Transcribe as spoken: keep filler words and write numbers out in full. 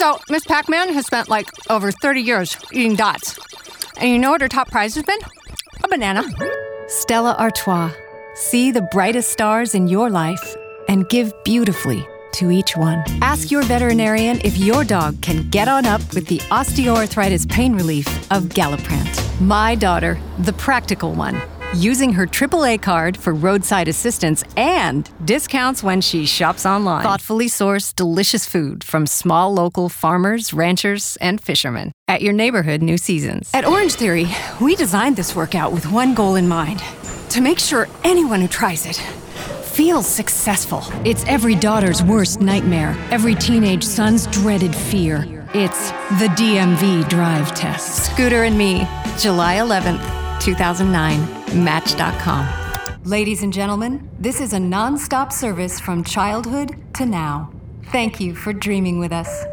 So, Miss Pac-Man has spent like over thirty years eating dots. And you know what her top prize has been? A banana. Stella Artois. See the brightest stars in your life and give beautifully to each one. Ask your veterinarian if your dog can get on up with the osteoarthritis pain relief of Galliprant. My daughter, the practical one, using her triple A card for roadside assistance and discounts when she shops online. Thoughtfully sourced, delicious food from small local farmers, ranchers, and fishermen at your neighborhood New Seasons. At Orange Theory, we designed this workout with one goal in mind: to make sure anyone who tries it feels successful. It's every daughter's worst nightmare, every teenage son's dreaded fear. It's the D M V drive test. Scooter and Me, July eleventh, two thousand nine, Match dot com. Ladies and gentlemen, this is a non-stop service from childhood to now. Thank you for dreaming with us.